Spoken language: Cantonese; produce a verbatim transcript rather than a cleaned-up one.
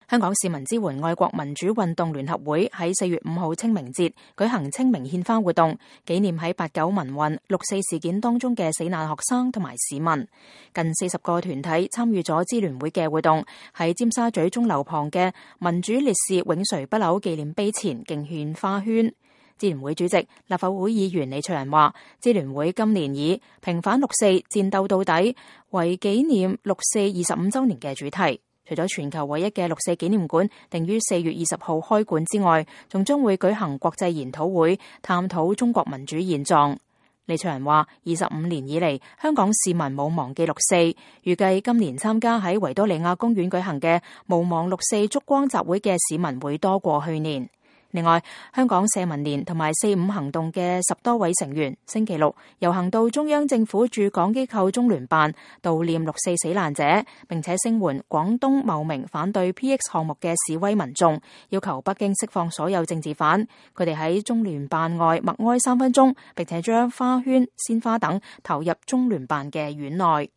香港市民支援愛國民主運動聯合會喺四月五號清明節舉行清明獻花活動，紀念喺八九民運、六四事件當中嘅死難學生同埋市民。近四十個團體參與咗支聯會嘅活動，喺尖沙咀鐘樓旁嘅民主烈士永垂不朽紀念碑前敬獻花圈。支聯會主席、立法會議員李卓人話，支聯會今年以平反六四、戰鬥到底為紀念六四二十五週年嘅主題。除咗全球唯一嘅六四紀念館定於四月二十號開館之外，仲將會舉行國際研討會，探討中國民主現狀。李卓人話，二十五年以嚟，香港市民冇忘記六四，預計今年參加喺維多利亞公園舉行嘅無忘六四燭光集會嘅市民會多過去年。另外，香港社民連同埋四五行動嘅十多位成員，星期六遊行到中央政府駐港機構中聯辦悼念六四死難者，並且聲援廣東茂名反對 P X 項目嘅示威民眾，要求北京釋放所有政治犯。佢哋喺中聯辦外默哀三分鐘，並且將花圈、鮮花等投入中聯辦嘅院內。